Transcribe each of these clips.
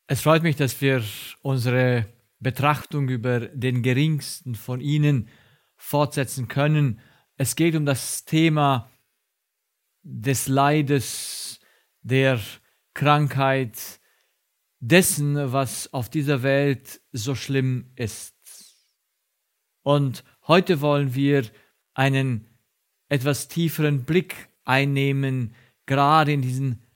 Es freut mich, dass wir unsere Betrachtung über den geringsten von ihnen fortsetzen können. Es geht um das Thema des Leides, der Krankheit, dessen, was auf dieser Welt so schlimm ist. Und heute wollen wir einen etwas tieferen Blick einnehmen, gerade in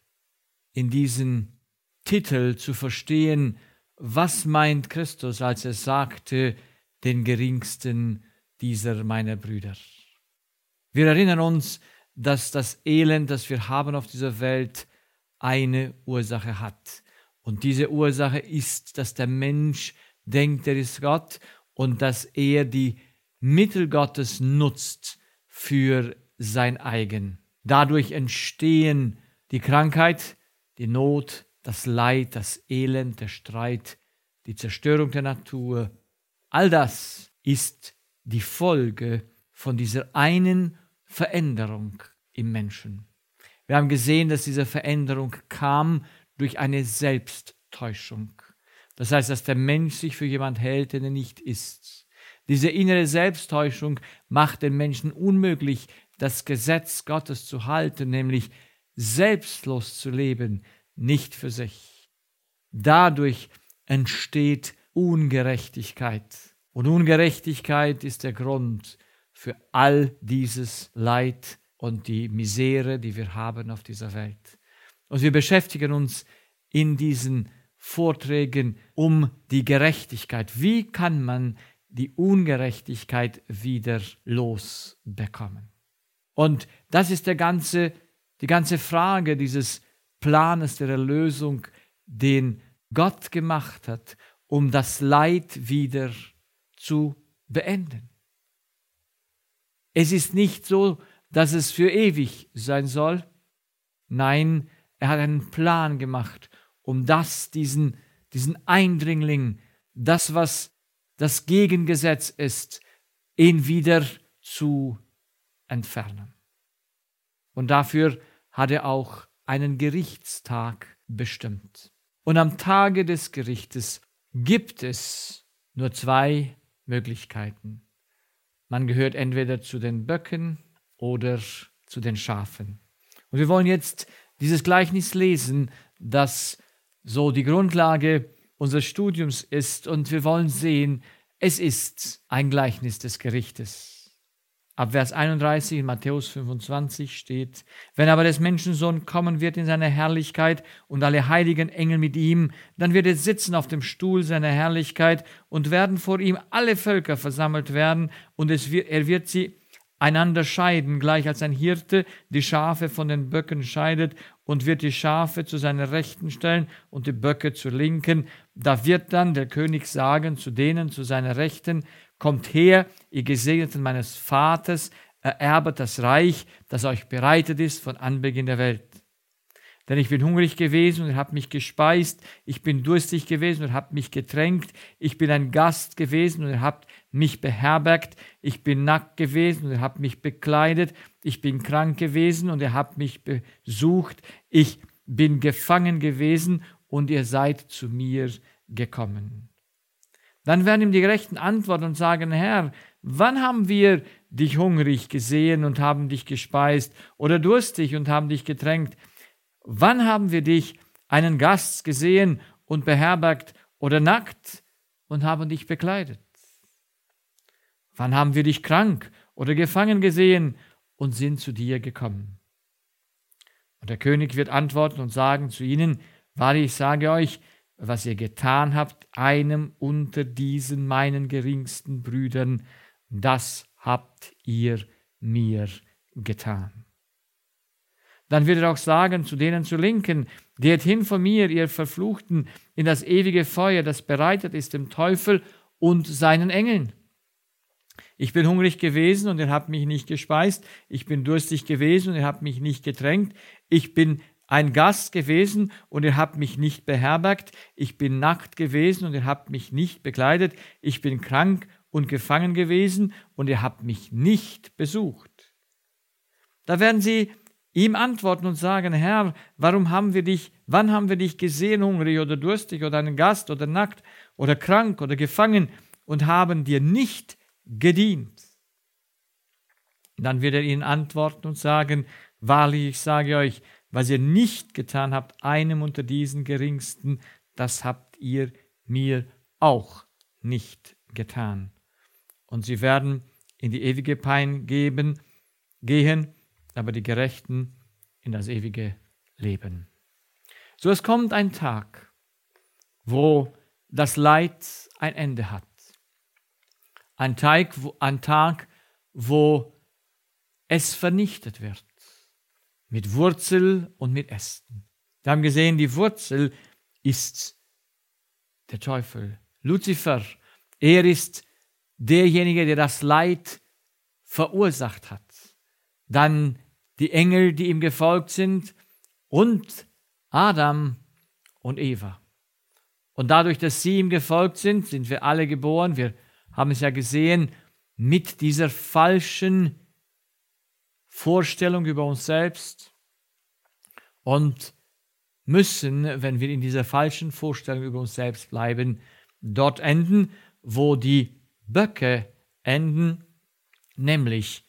diesen Titel zu verstehen, was meint Christus, als er sagte, den geringsten dieser meiner Brüder. Wir erinnern uns, dass das Elend, das wir haben auf dieser Welt, eine Ursache hat. Und diese Ursache ist, dass der Mensch denkt, er ist Gott und dass er die Mittel Gottes nutzt für sein eigen. Dadurch entstehen die Krankheit, die Not, das Leid, das Elend, der Streit, die Zerstörung der Natur. All das ist die Folge von dieser einen Veränderung im Menschen. Wir haben gesehen, dass diese Veränderung kam durch eine Selbsttäuschung. Das heißt, dass der Mensch sich für jemand hält, den er nicht ist. Diese innere Selbsttäuschung macht den Menschen unmöglich, das Gesetz Gottes zu halten, nämlich selbstlos zu leben, nicht für sich. Dadurch entsteht Ungerechtigkeit. Und Ungerechtigkeit ist der Grund für all dieses Leid und die Misere, die wir haben auf dieser Welt. Und wir beschäftigen uns in diesen Vorträgen um die Gerechtigkeit. Wie kann man die Ungerechtigkeit wieder losbekommen? Und das ist die ganze Frage dieses Planes der Erlösung, den Gott gemacht hat, um das Leid wieder zu beenden. Es ist nicht so, dass es für ewig sein soll. Nein, er hat einen Plan gemacht, um diesen Eindringling, das, was das Gegengesetz ist, ihn wieder zu entfernen. Und dafür hat er auch einen Gerichtstag bestimmt. Und am Tage des Gerichtes gibt es nur zwei Möglichkeiten. Man gehört entweder zu den Böcken oder zu den Schafen. Und wir wollen jetzt dieses Gleichnis lesen, das so die Grundlage unseres Studiums ist. Und wir wollen sehen, es ist ein Gleichnis des Gerichtes. Ab Vers 31 in Matthäus 25 steht: Wenn aber des Menschensohn kommen wird in seiner Herrlichkeit und alle heiligen Engel mit ihm, dann wird er sitzen auf dem Stuhl seiner Herrlichkeit und werden vor ihm alle Völker versammelt werden und er wird sie einander scheiden, gleich als ein Hirte die Schafe von den Böcken scheidet, und wird die Schafe zu seiner Rechten stellen und die Böcke zur Linken. Da wird dann der König sagen zu denen zu seiner Rechten: Kommt her, ihr Gesegneten meines Vaters, ererbet das Reich, das euch bereitet ist von Anbeginn der Welt. Denn ich bin hungrig gewesen und ihr habt mich gespeist, ich bin durstig gewesen und ihr habt mich getränkt, ich bin ein Gast gewesen und ihr habt mich beherbergt, ich bin nackt gewesen und ihr habt mich bekleidet, ich bin krank gewesen und ihr habt mich besucht, ich bin gefangen gewesen und ihr seid zu mir gekommen. Dann werden ihm die Gerechten antworten und sagen: Herr, wann haben wir dich hungrig gesehen und haben dich gespeist oder durstig und haben dich getränkt? Wann haben wir dich einen Gast gesehen und beherbergt oder nackt und haben dich bekleidet? Wann haben wir dich krank oder gefangen gesehen und sind zu dir gekommen? Und der König wird antworten und sagen zu ihnen: Wahrlich, ich sage euch, was ihr getan habt, einem unter diesen meinen geringsten Brüdern, das habt ihr mir getan. Dann wird er auch sagen zu denen zur Linken: Geht hin von mir, ihr Verfluchten, in das ewige Feuer, das bereitet ist dem Teufel und seinen Engeln. Ich bin hungrig gewesen und ihr habt mich nicht gespeist. Ich bin durstig gewesen und ihr habt mich nicht getränkt. Ich bin ein Gast gewesen und ihr habt mich nicht beherbergt. Ich bin nackt gewesen und ihr habt mich nicht bekleidet. Ich bin krank und gefangen gewesen und ihr habt mich nicht besucht. Da werden sie ihm antworten und sagen, Herr, wann haben wir dich gesehen, hungrig oder durstig oder einen Gast oder nackt oder krank oder gefangen und haben dir nicht gedient? Dann wird er ihnen antworten und sagen, wahrlich, ich sage euch, was ihr nicht getan habt, einem unter diesen Geringsten, das habt ihr mir auch nicht getan. Und sie werden in die ewige Pein gehen, aber die Gerechten in das ewige Leben. So, es kommt ein Tag, wo das Leid ein Ende hat. Ein Tag, wo es vernichtet wird. Mit Wurzel und mit Ästen. Wir haben gesehen, die Wurzel ist der Teufel, Luzifer. Er ist derjenige, der das Leid verursacht hat. Dann die Engel, die ihm gefolgt sind, und Adam und Eva. Und dadurch, dass sie ihm gefolgt sind, sind wir alle geboren. Wir haben es ja gesehen, mit dieser falschen Vorstellung über uns selbst und müssen, wenn wir in dieser falschen Vorstellung über uns selbst bleiben, dort enden, wo die Böcke enden, nämlich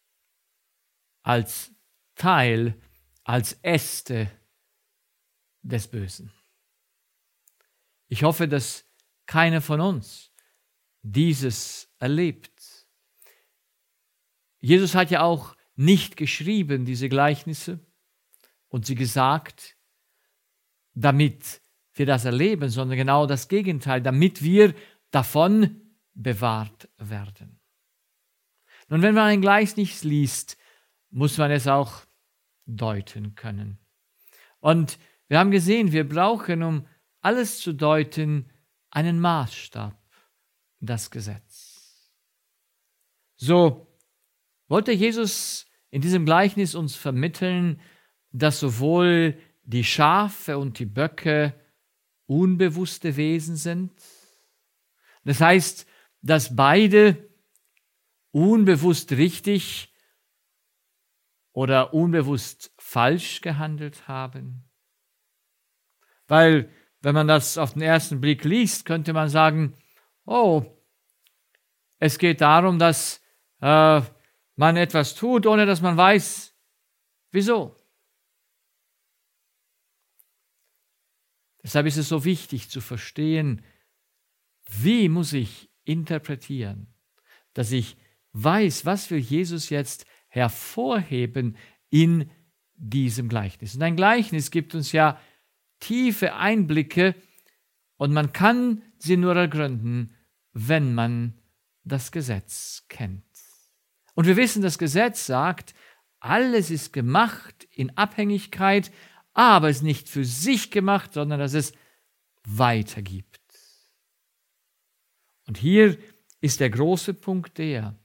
als Teil, als Äste des Bösen. Ich hoffe, dass keiner von uns dieses erlebt. Jesus hat ja auch nicht geschrieben, diese Gleichnisse, und sie gesagt, damit wir das erleben, sondern genau das Gegenteil, damit wir davon bewahrt werden. Nun, wenn man ein Gleichnis liest, muss man es auch deuten können. Und wir haben gesehen, wir brauchen, um alles zu deuten, einen Maßstab, das Gesetz. So wollte Jesus in diesem Gleichnis uns vermitteln, dass sowohl die Schafe und die Böcke unbewusste Wesen sind. Das heißt, dass beide unbewusst richtig oder unbewusst falsch gehandelt haben. Weil, wenn man das auf den ersten Blick liest, könnte man sagen, oh, es geht darum, dass man etwas tut, ohne dass man weiß, wieso. Deshalb ist es so wichtig zu verstehen, wie muss ich interpretieren, dass ich weiß, was will Jesus jetzt hervorheben in diesem Gleichnis. Und ein Gleichnis gibt uns ja tiefe Einblicke und man kann sie nur ergründen, wenn man das Gesetz kennt. Und wir wissen, das Gesetz sagt, alles ist gemacht in Abhängigkeit, aber es ist nicht für sich gemacht, sondern dass es weitergibt. Und hier ist der große Punkt der,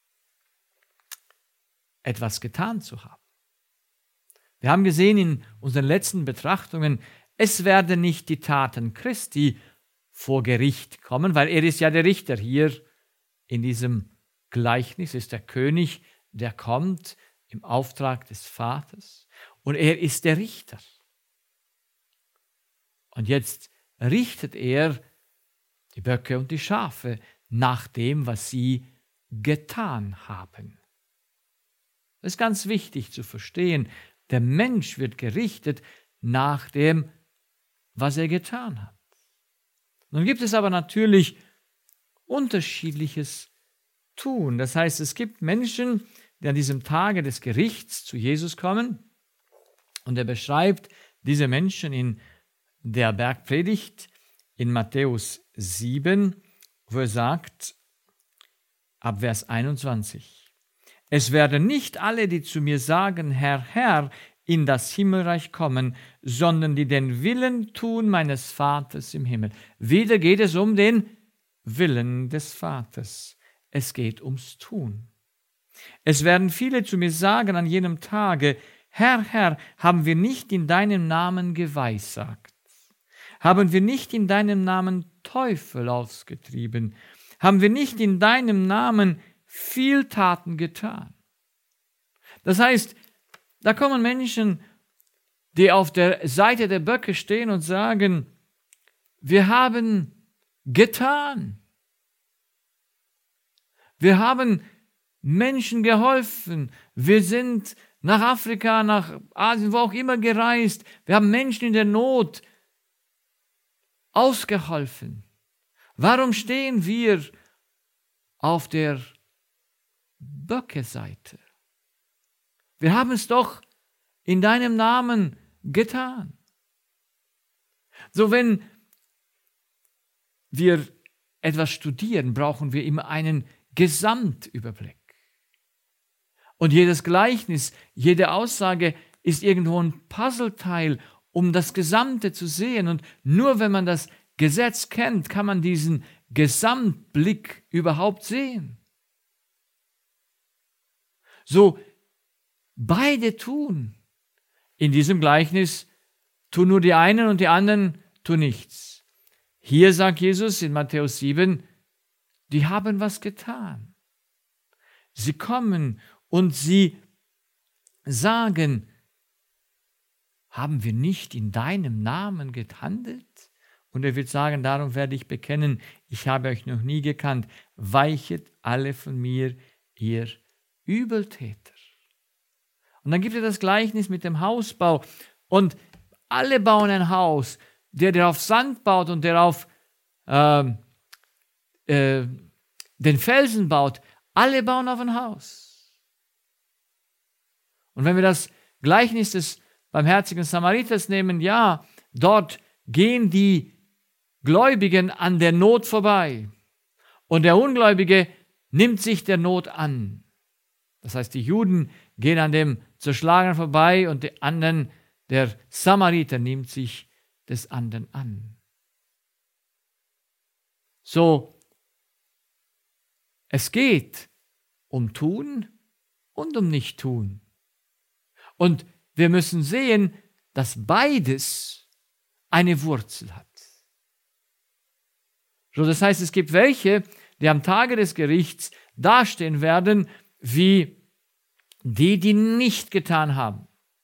etwas getan zu haben. Wir haben gesehen in unseren letzten Betrachtungen, es werden nicht die Taten Christi vor Gericht kommen, weil er ist ja der Richter. Hier in diesem Gleichnis ist der König, der kommt im Auftrag des Vaters und er ist der Richter. Und jetzt richtet er die Böcke und die Schafe nach dem, was sie getan haben. Das ist ganz wichtig zu verstehen. Der Mensch wird gerichtet nach dem, was er getan hat. Nun gibt es aber natürlich unterschiedliches Tun. Das heißt, es gibt Menschen, die an diesem Tage des Gerichts zu Jesus kommen und er beschreibt diese Menschen in der Bergpredigt in Matthäus 7, wo er sagt, ab Vers 21, es werden nicht alle, die zu mir sagen, Herr, Herr, in das Himmelreich kommen, sondern die den Willen tun meines Vaters im Himmel. Wieder geht es um den Willen des Vaters. Es geht ums Tun. Es werden viele zu mir sagen an jenem Tage, Herr, Herr, haben wir nicht in deinem Namen geweissagt? Haben wir nicht in deinem Namen Teufel ausgetrieben? Haben wir nicht in deinem Namen viel Taten getan? Das heißt, Da kommen Menschen, die auf der Seite der Böcke stehen und sagen, wir haben getan. Wir haben Menschen geholfen. Wir sind nach Afrika, nach Asien, wo auch immer gereist. Wir haben Menschen in der Not ausgeholfen. Warum stehen wir auf der Böcke-Seite? Wir haben es doch in deinem Namen getan. So, wenn wir etwas studieren, brauchen wir immer einen Gesamtüberblick. Und jedes Gleichnis, jede Aussage ist irgendwo ein Puzzleteil, um das Gesamte zu sehen. Und nur wenn man das Gesetz kennt, kann man diesen Gesamtblick überhaupt sehen. So, beide tun. In diesem Gleichnis tun nur die einen und die anderen tun nichts. Hier sagt Jesus in Matthäus 7, die haben was getan. Sie kommen und sie sagen, haben wir nicht in deinem Namen gehandelt? Und er wird sagen, darum werde ich bekennen, ich habe euch noch nie gekannt. Weichet alle von mir, ihr Übeltäter. Und dann gibt es das Gleichnis mit dem Hausbau. Und alle bauen ein Haus. Der auf Sand baut und der auf den Felsen baut, alle bauen auf ein Haus. Und wenn wir das Gleichnis des barmherzigen Samariters nehmen, ja, dort gehen die Gläubigen an der Not vorbei. Und der Ungläubige nimmt sich der Not an. Das heißt, die Juden gehen an dem Zerschlagenen vorbei und die anderen, der Samariter nimmt sich des anderen an. So, es geht um Tun und um Nicht-Tun. Und wir müssen sehen, dass beides eine Wurzel hat. So, das heißt, es gibt welche, die am Tage des Gerichts dastehen werden, wie die nicht getan haben.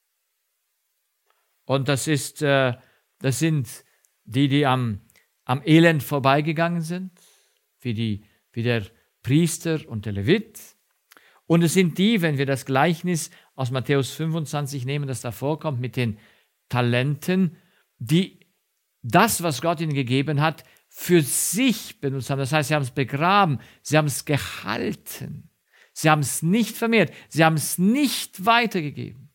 Und das sind die am Elend vorbeigegangen sind, wie der Priester und der Levit. Und es sind die, wenn wir das Gleichnis aus Matthäus 25 nehmen, das da vorkommt mit den Talenten, die das, was Gott ihnen gegeben hat, für sich benutzt haben. Das heißt, sie haben es begraben, sie haben es gehalten, sie haben es nicht vermehrt, sie haben es nicht weitergegeben,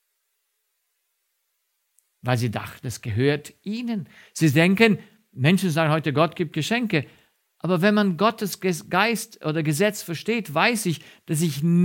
weil sie dachten, es gehört ihnen. Sie denken, Menschen sagen heute, Gott gibt Geschenke, aber wenn man Gottes Geist oder Gesetz versteht, weiß ich, dass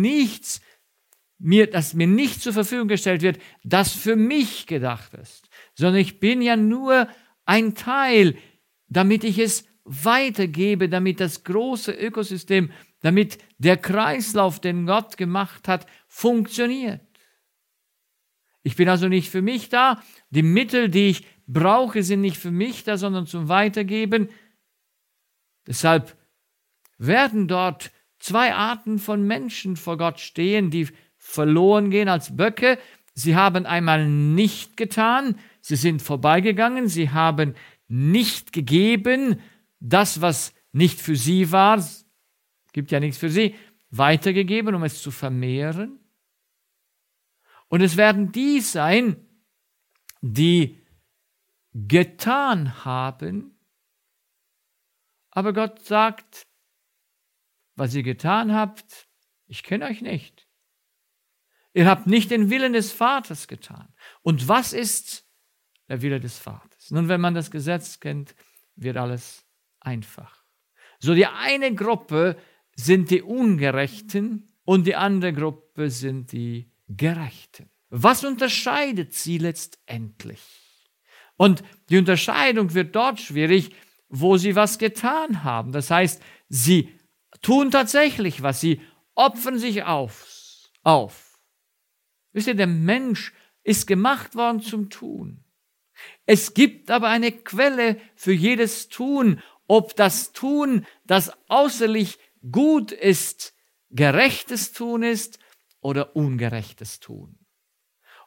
mir nicht zur Verfügung gestellt wird, das für mich gedacht ist, sondern ich bin ja nur ein Teil, damit ich es weitergebe, damit das große Ökosystem, damit der Kreislauf, den Gott gemacht hat, funktioniert. Ich bin also nicht für mich da, die Mittel, die ich brauche, sind nicht für mich da, sondern zum Weitergeben. Deshalb werden dort zwei Arten von Menschen vor Gott stehen, die verloren gehen als Böcke. Sie haben einmal nicht getan, sie sind vorbeigegangen, sie haben nicht gegeben, das, was nicht für sie war, gibt ja nichts für sie, weitergegeben, um es zu vermehren. Und es werden die sein, die getan haben, aber Gott sagt, was ihr getan habt, ich kenne euch nicht. Ihr habt nicht den Willen des Vaters getan. Und was ist der Wille des Vaters? Nun, wenn man das Gesetz kennt, wird alles einfach. So, die eine Gruppe sind die Ungerechten und die andere Gruppe sind die Gerechten. Was unterscheidet sie letztendlich? Und die Unterscheidung wird dort schwierig, wo sie was getan haben. Das heißt, sie tun tatsächlich was, sie opfern sich auf. Wisst ihr, der Mensch ist gemacht worden zum Tun. Es gibt aber eine Quelle für jedes Tun, ob das Tun, das äußerlich gut ist, gerechtes Tun ist oder ungerechtes Tun.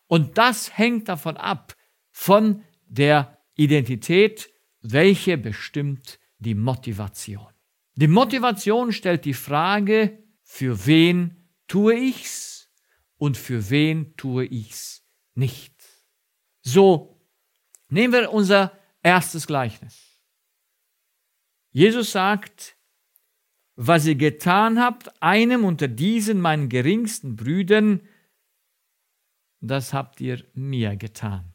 Und das hängt davon ab, von der Identität, welche bestimmt die Motivation. Die Motivation stellt die Frage, für wen tue ich's und für wen tue ich's nicht. So, nehmen wir unser erstes Gleichnis. Jesus sagt, was ihr getan habt, einem unter diesen meinen geringsten Brüdern, das habt ihr mir getan.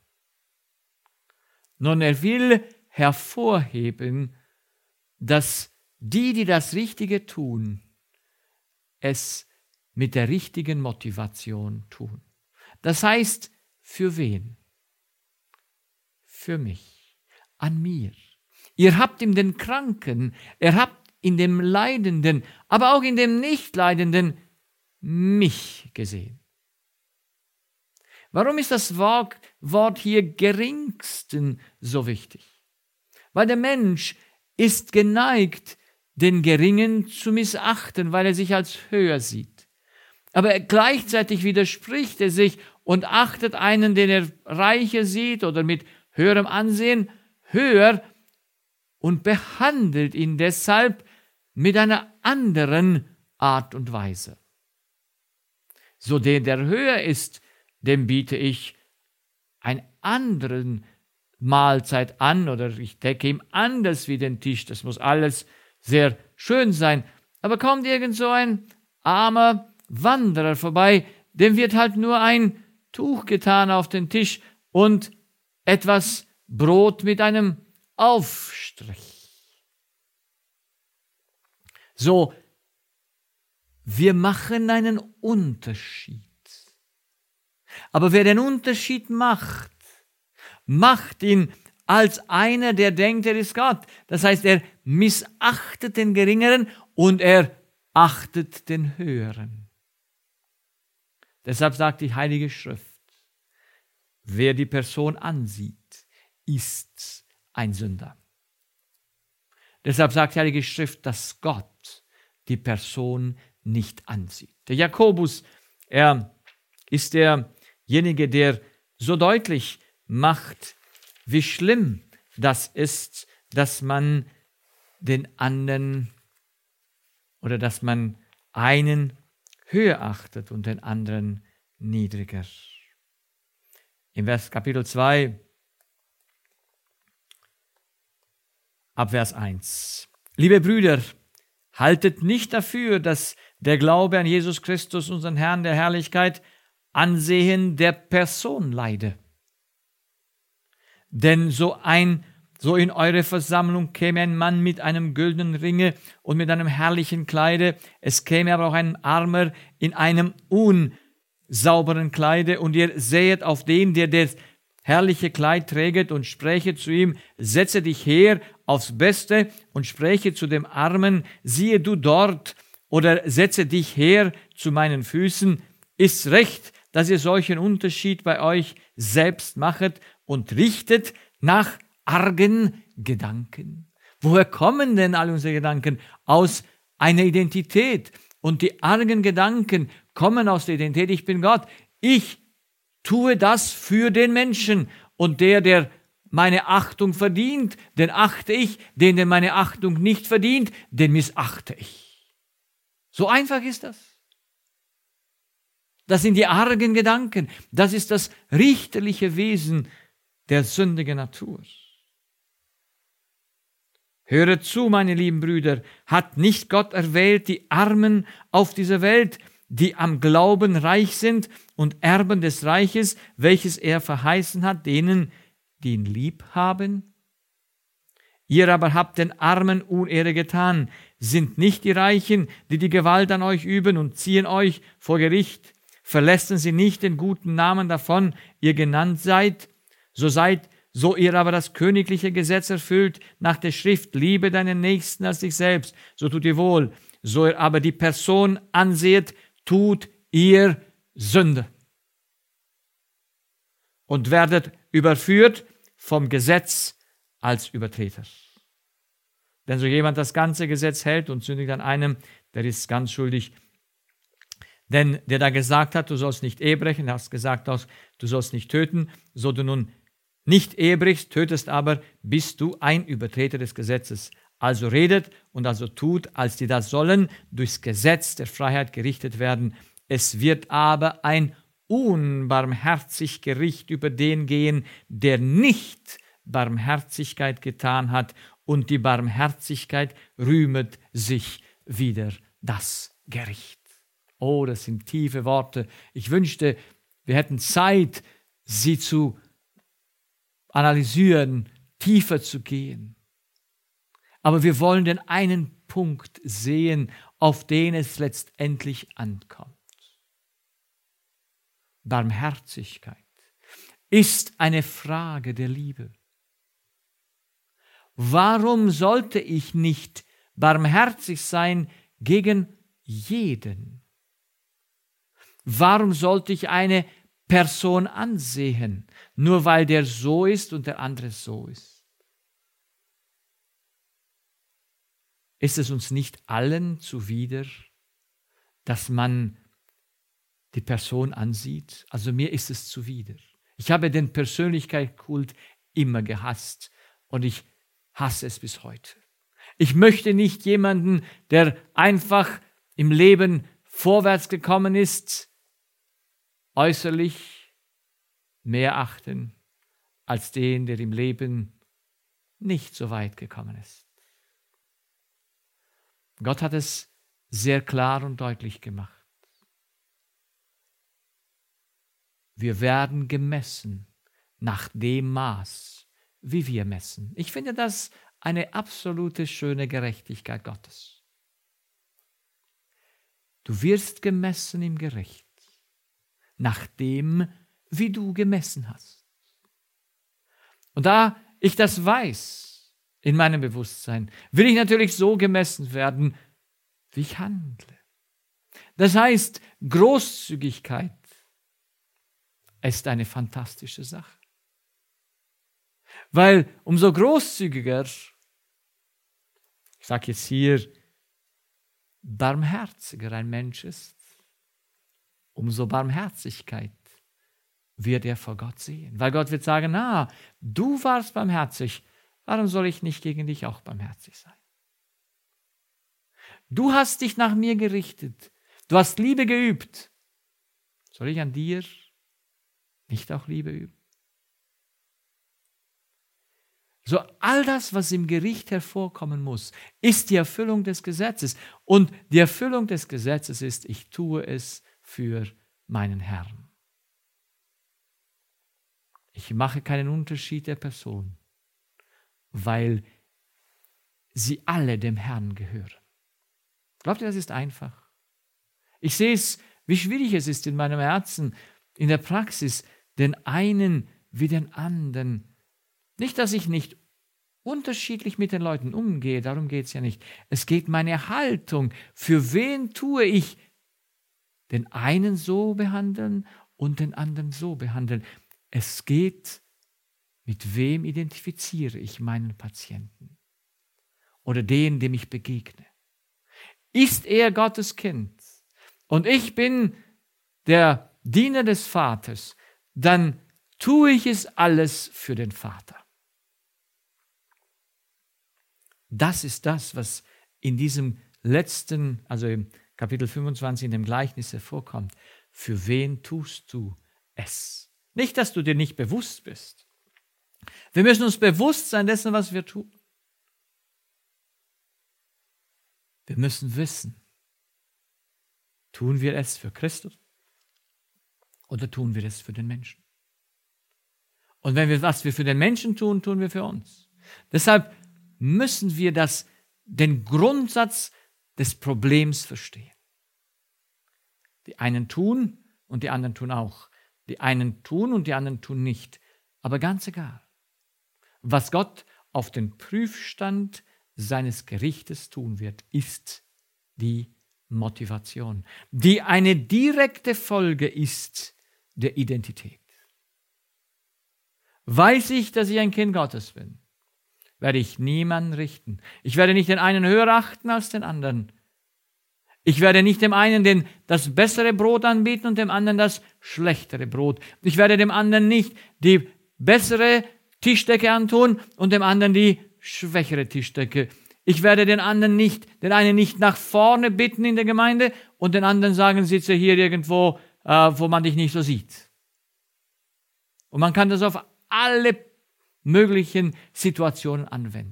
Nun, er will hervorheben, dass die das Richtige tun, es mit der richtigen Motivation tun. Das heißt, für wen? Für mich, an mir. Ihr habt in den Kranken, ihr habt in dem Leidenden, aber auch in dem Nichtleidenden mich gesehen. Warum ist das Wort hier geringsten so wichtig? Weil der Mensch ist geneigt, den Geringen zu missachten, weil er sich als höher sieht. Aber gleichzeitig widerspricht er sich und achtet einen, den er reicher sieht oder mit höherem Ansehen, höher und behandelt ihn deshalb mit einer anderen Art und Weise. So der höher ist, dem biete ich einen anderen Mahlzeit an oder ich decke ihm anders wie den Tisch. Das muss alles sehr schön sein. Aber kommt irgend so ein armer Wanderer vorbei, dem wird halt nur ein Tuch getan auf den Tisch und etwas Brot mit einem Aufstrich. So, wir machen einen Unterschied. Aber wer den Unterschied macht, macht ihn als einer, der denkt, er ist Gott. Das heißt, er missachtet den Geringeren und er achtet den Höheren. Deshalb sagt die Heilige Schrift, wer die Person ansieht, ist ein Sünder. Deshalb sagt die Heilige Schrift, dass Gott die Person nicht ansieht. Der Jakobus, er ist derjenige, der so deutlich macht, wie schlimm das ist, dass man den anderen oder dass man einen höher achtet und den anderen niedriger. Im Kapitel 2, ab Vers 1. Liebe Brüder, haltet nicht dafür, dass der Glaube an Jesus Christus, unseren Herrn der Herrlichkeit, Ansehen der Person leide. Denn so in eure Versammlung käme ein Mann mit einem güldenen Ringe und mit einem herrlichen Kleide, es käme aber auch ein Armer in einem unsauberen Kleide, und ihr sähet auf den, der das herrliche Kleid träget, und spräche zu ihm, setze dich her aufs Beste, und spräche zu dem Armen, siehe du dort, oder setze dich her zu meinen Füßen. Ist's recht, dass ihr solchen Unterschied bei euch selbst machet und richtet nach argen Gedanken? Woher kommen denn all unsere Gedanken? Aus einer Identität. Und die argen Gedanken kommen aus der Identität, ich bin Gott. Ich tue das für den Menschen. Und der meine Achtung verdient, den achte ich. Den, der meine Achtung nicht verdient, den missachte ich. So einfach ist das. Das sind die argen Gedanken. Das ist das richterliche Wesen der sündigen Natur. Höret zu, meine lieben Brüder, hat nicht Gott erwählt die Armen auf dieser Welt, die am Glauben reich sind und Erben des Reiches, welches er verheißen hat, denen, die ihn lieb haben? Ihr aber habt den Armen Unehre getan, sind nicht die Reichen, die die Gewalt an euch üben und ziehen euch vor Gericht. Verlässt sie nicht den guten Namen davon, ihr genannt seid, so ihr aber das königliche Gesetz erfüllt, nach der Schrift, liebe deinen Nächsten als dich selbst, so tut ihr wohl. So ihr aber die Person anseht, tut ihr Sünde. Und werdet überführt vom Gesetz als Übertreter. Denn so jemand das ganze Gesetz hält und sündigt an einem, der ist ganz schuldig. Denn der da gesagt hat, du sollst nicht Ehe brechen, der hat gesagt, du sollst nicht töten, so du nun nicht Ehe brichst, tötest aber, bist du ein Übertreter des Gesetzes. Also redet und also tut, als die das sollen, durchs Gesetz der Freiheit gerichtet werden. Es wird aber ein unbarmherzig Gericht über den gehen, der nicht Barmherzigkeit getan hat, und die Barmherzigkeit rühmet sich wider das Gericht. Oh, das sind tiefe Worte. Ich wünschte, wir hätten Zeit, sie zu analysieren, tiefer zu gehen. Aber wir wollen den einen Punkt sehen, auf den es letztendlich ankommt. Barmherzigkeit ist eine Frage der Liebe. Warum sollte ich nicht barmherzig sein gegen jeden? Warum sollte ich eine Person ansehen, nur weil der so ist und der andere so ist? Ist es uns nicht allen zuwider, dass man die Person ansieht? Also mir ist es zuwider. Ich habe den Persönlichkeitskult immer gehasst und ich hasse es bis heute. Ich möchte nicht jemanden, der einfach im Leben vorwärts gekommen ist, äußerlich mehr achten als den, der im Leben nicht so weit gekommen ist. Gott hat es sehr klar und deutlich gemacht. Wir werden gemessen nach dem Maß, wie wir messen. Ich finde das eine absolute schöne Gerechtigkeit Gottes. Du wirst gemessen im Gericht, nach dem, wie du gemessen hast. Und da ich das weiß in meinem Bewusstsein, will ich natürlich so gemessen werden, wie ich handle. Das heißt, Großzügigkeit ist eine fantastische Sache. Weil umso großzügiger, ich sage jetzt hier, barmherziger ein Mensch ist, umso Barmherzigkeit wird er vor Gott sehen. Weil Gott wird sagen, du warst barmherzig, warum soll ich nicht gegen dich auch barmherzig sein? Du hast dich nach mir gerichtet, du hast Liebe geübt. Soll ich an dir nicht auch Liebe üben? So all das, was im Gericht hervorkommen muss, ist die Erfüllung des Gesetzes. Und die Erfüllung des Gesetzes ist, ich tue es für meinen Herrn. Ich mache keinen Unterschied der Person, weil sie alle dem Herrn gehören. Glaubt ihr, das ist einfach? Ich sehe es, wie schwierig es ist in meinem Herzen, in der Praxis, den einen wie den anderen. Nicht, dass ich nicht unterschiedlich mit den Leuten umgehe, darum geht es ja nicht. Es geht meine Haltung. Für wen tue ich den einen so behandeln und den anderen so behandeln? Es geht, mit wem identifiziere ich meinen Patienten oder den, dem ich begegne. Ist er Gottes Kind und ich bin der Diener des Vaters, dann tue ich es alles für den Vater. Das ist das, was in diesem letzten, also im Kapitel 25 in dem Gleichnis hervorkommt. Für wen tust du es? Nicht, dass du dir nicht bewusst bist. Wir müssen uns bewusst sein dessen, was wir tun. Wir müssen wissen, tun wir es für Christus oder tun wir es für den Menschen? Und was wir für den Menschen tun, tun wir für uns. Deshalb müssen wir den Grundsatz des Problems verstehen. Die einen tun und die anderen tun auch. Die einen tun und die anderen tun nicht. Aber ganz egal. Was Gott auf den Prüfstand seines Gerichtes tun wird, ist die Motivation, die eine direkte Folge ist der Identität. Weiß ich, dass ich ein Kind Gottes bin, werde ich niemanden richten. Ich werde nicht den einen höher achten als den anderen. Ich werde nicht dem einen das bessere Brot anbieten und dem anderen das schlechtere Brot. Ich werde dem anderen nicht die bessere Tischdecke antun und dem anderen die schwächere Tischdecke. Ich werde den einen nicht nach vorne bitten in der Gemeinde und den anderen sagen, sitze hier irgendwo, wo man dich nicht so sieht. Und man kann das auf alle möglichen Situationen anwenden.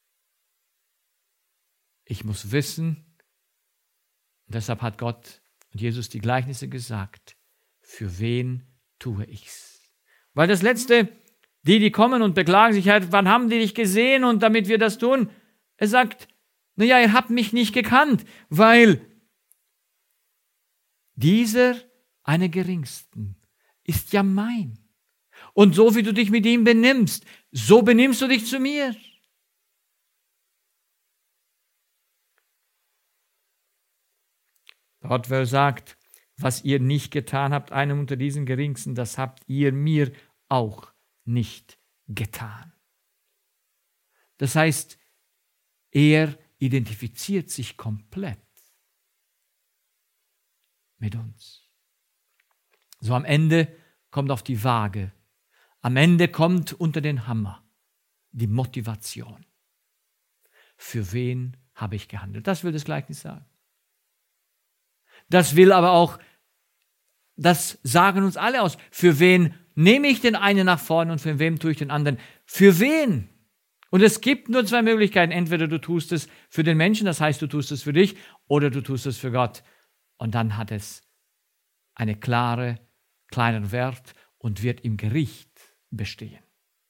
Ich muss wissen, und deshalb hat Gott und Jesus die Gleichnisse gesagt, für wen tue ich's? Weil das Letzte, die kommen und beklagen sich halt, wann haben die dich gesehen und damit wir das tun? Er sagt, naja, ihr habt mich nicht gekannt, weil dieser, einer Geringsten, ist ja mein. Und so wie du dich mit ihm benimmst, so benimmst du dich zu mir. Rothwell sagt, was ihr nicht getan habt, einem unter diesen Geringsten, das habt ihr mir auch nicht getan. Das heißt, er identifiziert sich komplett mit uns. So am Ende kommt auf die Waage, am Ende kommt unter den Hammer die Motivation. Für wen habe ich gehandelt? Das will das Gleichnis sagen. Das will aber auch, das sagen uns alle aus. Für wen nehme ich den einen nach vorne und für wem tue ich den anderen? Für wen? Und es gibt nur zwei Möglichkeiten. Entweder du tust es für den Menschen, das heißt, du tust es für dich, oder du tust es für Gott. Und dann hat es einen kleinen Wert und wird im Gericht bestehen.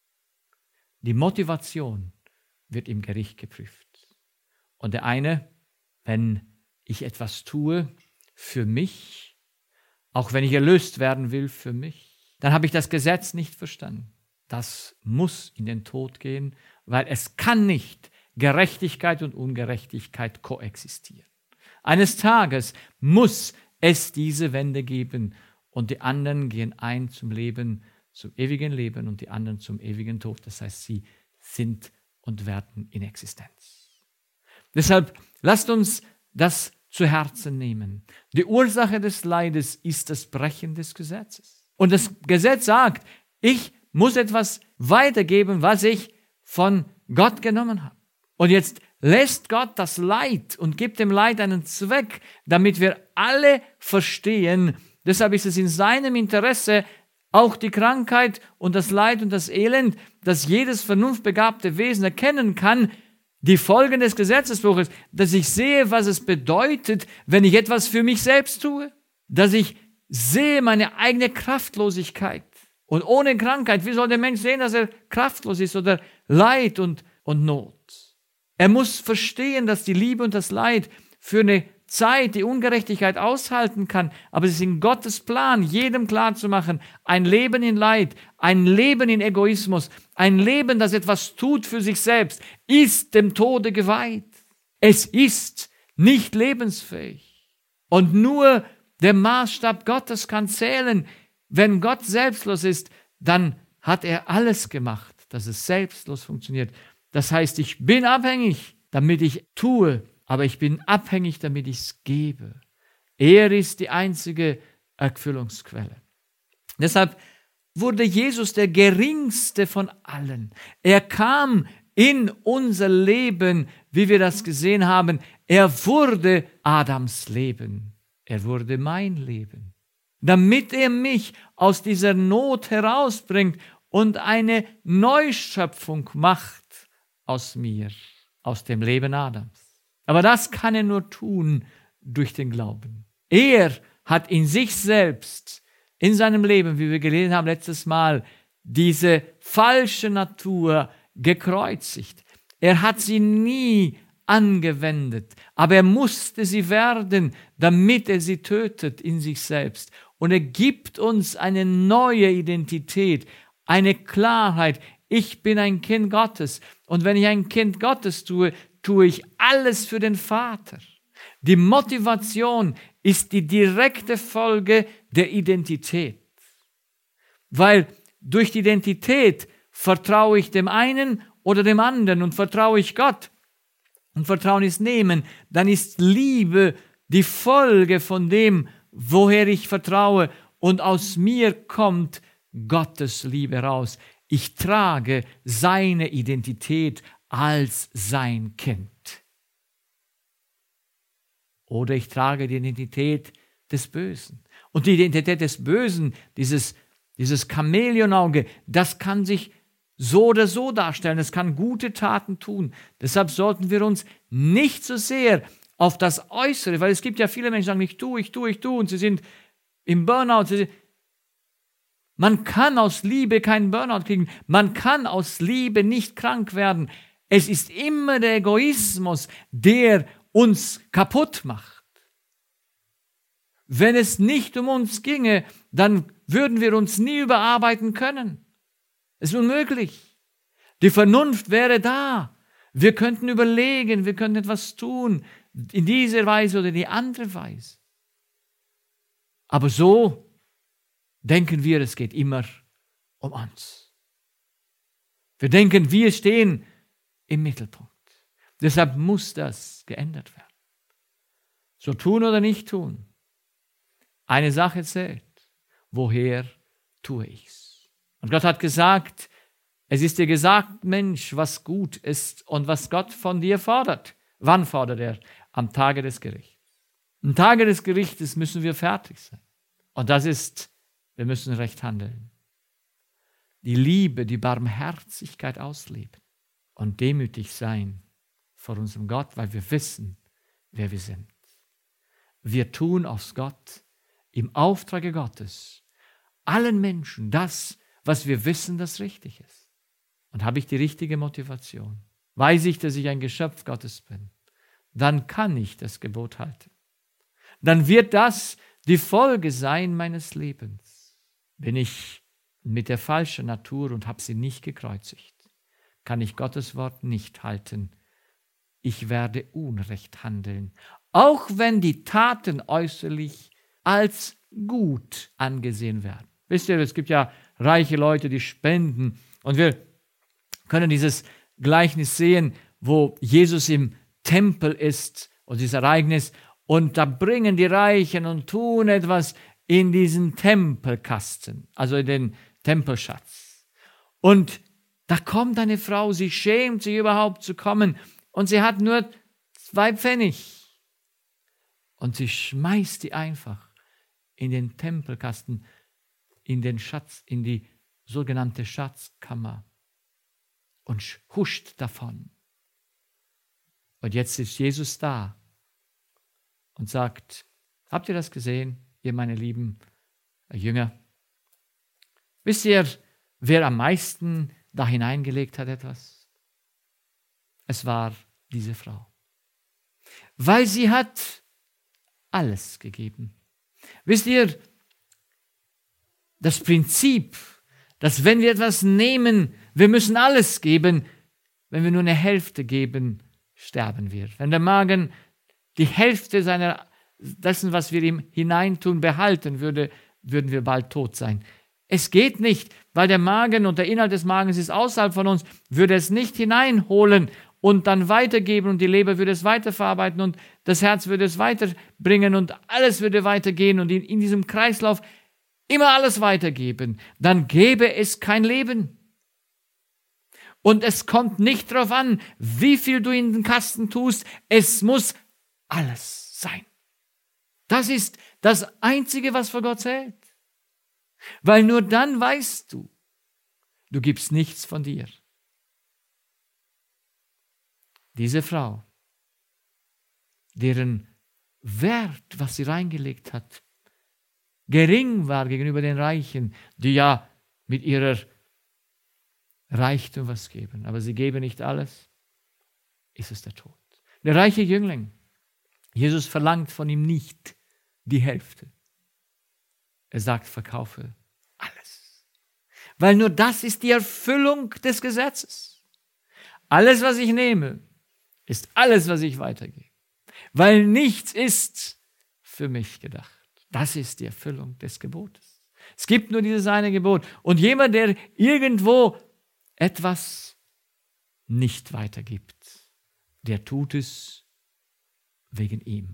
Die Motivation wird im Gericht geprüft. Und der eine, wenn ich etwas tue für mich, auch wenn ich erlöst werden will für mich, dann habe ich das Gesetz nicht verstanden. Das muss in den Tod gehen, weil es kann nicht Gerechtigkeit und Ungerechtigkeit koexistieren. Eines Tages muss es diese Wende geben und die anderen gehen ein zum Leben, zum ewigen Leben und die anderen zum ewigen Tod. Das heißt, sie sind und werden in Existenz. Deshalb lasst uns das zu Herzen nehmen. Die Ursache des Leides ist das Brechen des Gesetzes. Und das Gesetz sagt, ich muss etwas weitergeben, was ich von Gott genommen habe. Und jetzt lässt Gott das Leid und gibt dem Leid einen Zweck, damit wir alle verstehen. Deshalb ist es in seinem Interesse, auch die Krankheit und das Leid und das Elend, dass jedes vernunftbegabte Wesen erkennen kann, die Folgen des Gesetzesbruches, dass ich sehe, was es bedeutet, wenn ich etwas für mich selbst tue, dass ich sehe meine eigene Kraftlosigkeit. Und ohne Krankheit, wie soll der Mensch sehen, dass er kraftlos ist oder Leid und Not? Er muss verstehen, dass die Liebe und das Leid für eine Zeit die Ungerechtigkeit aushalten kann, aber es ist in Gottes Plan, jedem klarzumachen, ein Leben in Leid, ein Leben in Egoismus, ein Leben, das etwas tut für sich selbst, ist dem Tode geweiht. Es ist nicht lebensfähig. Und nur der Maßstab Gottes kann zählen. Wenn Gott selbstlos ist, dann hat er alles gemacht, dass es selbstlos funktioniert. Das heißt, ich bin abhängig, damit ich tue, aber ich bin abhängig, damit ich es gebe. Er ist die einzige Erfüllungsquelle. Deshalb wurde Jesus der geringste von allen. Er kam in unser Leben, wie wir das gesehen haben. Er wurde Adams Leben. Er wurde mein Leben. Damit er mich aus dieser Not herausbringt und eine Neuschöpfung macht aus mir, aus dem Leben Adams. Aber das kann er nur tun durch den Glauben. Er hat in sich selbst, in seinem Leben, wie wir gelesen haben letztes Mal, diese falsche Natur gekreuzigt. Er hat sie nie angewendet, aber er musste sie werden, damit er sie tötet in sich selbst. Und er gibt uns eine neue Identität, eine Klarheit. Ich bin ein Kind Gottes. Und wenn ich ein Kind Gottes tue, tue ich alles für den Vater. Die Motivation ist die direkte Folge der Identität. Weil durch die Identität vertraue ich dem einen oder dem anderen und vertraue ich Gott. Und Vertrauen ist nehmen. Dann ist Liebe die Folge von dem, woher ich vertraue. Und aus mir kommt Gottes Liebe raus. Ich trage seine Identität als sein Kind. Oder ich trage die Identität des Bösen. Und die Identität des Bösen, dieses Chamäleonauge, das kann sich so oder so darstellen. Es kann gute Taten tun. Deshalb sollten wir uns nicht so sehr auf das Äußere, weil es gibt ja viele Menschen, die sagen, ich tue, und sie sind im Burnout. Man kann aus Liebe keinen Burnout kriegen. Man kann aus Liebe nicht krank werden. Es ist immer der Egoismus, der uns kaputt macht. Wenn es nicht um uns ginge, dann würden wir uns nie überarbeiten können. Es ist unmöglich. Die Vernunft wäre da. Wir könnten überlegen, wir könnten etwas tun, in dieser Weise oder die andere Weise. Aber so denken wir, es geht immer um uns. Wir denken, wir stehen im Mittelpunkt. Deshalb muss das geändert werden. So tun oder nicht tun. Eine Sache zählt. Woher tue ich's? Und Gott hat gesagt, es ist dir gesagt, Mensch, was gut ist und was Gott von dir fordert. Wann fordert er? Am Tage des Gerichts. Am Tage des Gerichtes müssen wir fertig sein. Und das ist, wir müssen recht handeln. Die Liebe, die Barmherzigkeit ausleben und demütig sein vor unserem Gott, weil wir wissen, wer wir sind. Wir tun aus Gott, im Auftrage Gottes, allen Menschen das, was wir wissen, das richtig ist. Und habe ich die richtige Motivation? Weiß ich, dass ich ein Geschöpf Gottes bin? Dann kann ich das Gebot halten. Dann wird das die Folge sein meines Lebens. Bin ich mit der falschen Natur und habe sie nicht gekreuzigt, kann ich Gottes Wort nicht halten. Ich werde Unrecht handeln, auch wenn die Taten äußerlich als gut angesehen werden. Wisst ihr, es gibt ja reiche Leute, die spenden. Und wir können dieses Gleichnis sehen, wo Jesus im Tempel ist, und dieses Ereignis, und da bringen die Reichen und tun etwas in diesen Tempelkasten, also in den Tempelschatz. Und da kommt eine Frau, sie schämt sich überhaupt zu kommen, und sie hat nur 2 Pfennig. Und sie schmeißt die einfach in den Tempelkasten, in den Schatz, in die sogenannte Schatzkammer und huscht davon. Und jetzt ist Jesus da und sagt, habt ihr das gesehen, ihr meine lieben Jünger? Wisst ihr, wer am meisten da hineingelegt hat etwas? Es war diese Frau. Weil sie hat alles gegeben. Wisst ihr, das Prinzip, dass wenn wir etwas nehmen, wir müssen alles geben, wenn wir nur eine Hälfte geben, sterben wir. Wenn der Magen die Hälfte dessen, was wir ihm hineintun, behalten würde, würden wir bald tot sein. Es geht nicht, weil der Magen und der Inhalt des Magens ist außerhalb von uns, würde es nicht hineinholen und dann weitergeben und die Leber würde es weiterverarbeiten und das Herz würde es weiterbringen und alles würde weitergehen und in diesem Kreislauf immer alles weitergeben. Dann gäbe es kein Leben. Und es kommt nicht darauf an, wie viel du in den Kasten tust. Es muss alles sein. Das ist das Einzige, was vor Gott zählt. Weil nur dann weißt du, du gibst nichts von dir. Diese Frau, deren Wert, was sie reingelegt hat, gering war gegenüber den Reichen, die ja mit ihrer Reichtum was geben, aber sie geben nicht alles, ist es der Tod. Der reiche Jüngling, Jesus verlangt von ihm nicht die Hälfte. Er sagt, verkaufe alles. Weil nur das ist die Erfüllung des Gesetzes. Alles, was ich nehme, ist alles, was ich weitergebe. Weil nichts ist für mich gedacht. Das ist die Erfüllung des Gebotes. Es gibt nur dieses eine Gebot. Und jemand, der irgendwo etwas nicht weitergibt, der tut es wegen ihm.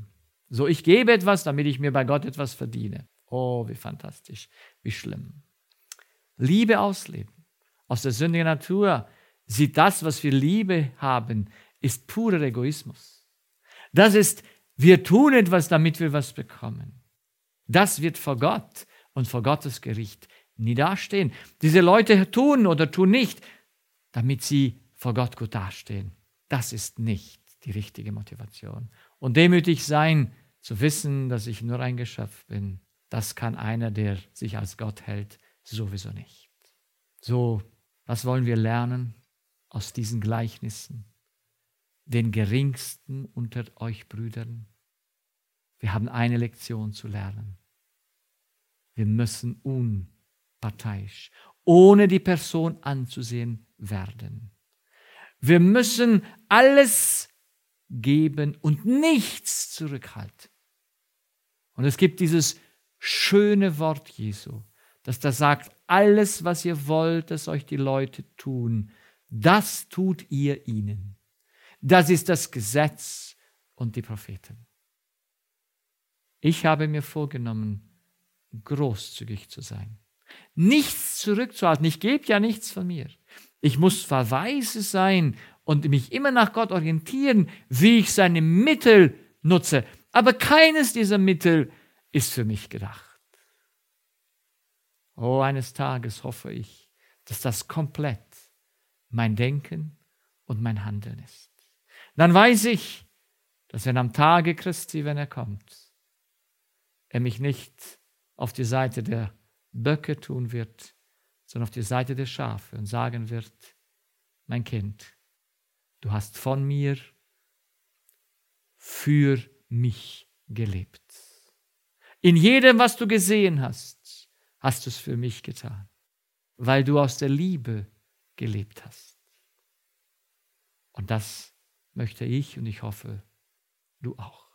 So, ich gebe etwas, damit ich mir bei Gott etwas verdiene. Oh, wie fantastisch, wie schlimm. Liebe ausleben. Aus der sündigen Natur sieht das, was wir Liebe haben, ist purer Egoismus. Das ist, wir tun etwas, damit wir was bekommen. Das wird vor Gott und vor Gottes Gericht nie dastehen. Diese Leute tun oder tun nicht, damit sie vor Gott gut dastehen. Das ist nicht die richtige Motivation. Und demütig sein, zu wissen, dass ich nur ein Geschöpf bin, das kann einer, der sich als Gott hält, sowieso nicht. So, was wollen wir lernen aus diesen Gleichnissen? Den Geringsten unter euch Brüdern. Wir haben eine Lektion zu lernen. Wir müssen unparteiisch, ohne die Person anzusehen werden. Wir müssen alles geben und nichts zurückhalten. Und es gibt dieses schöne Wort Jesu, das da sagt, alles, was ihr wollt, dass euch die Leute tun, das tut ihr ihnen. Das ist das Gesetz und die Propheten. Ich habe mir vorgenommen, großzügig zu sein. Nichts zurückzuhalten. Ich gebe ja nichts von mir. Ich muss zwar weise sein und mich immer nach Gott orientieren, wie ich seine Mittel nutze, aber keines dieser Mittel ist für mich gedacht. Oh, eines Tages hoffe ich, dass das komplett mein Denken und mein Handeln ist. Dann weiß ich, dass wenn am Tage Christi, wenn er kommt, er mich nicht auf die Seite der Böcke tun wird, sondern auf die Seite der Schafe und sagen wird, mein Kind, du hast von mir für mich gelebt. In jedem, was du gesehen hast, hast du es für mich getan, weil du aus der Liebe gelebt hast. Und das möchte ich und ich hoffe, du auch.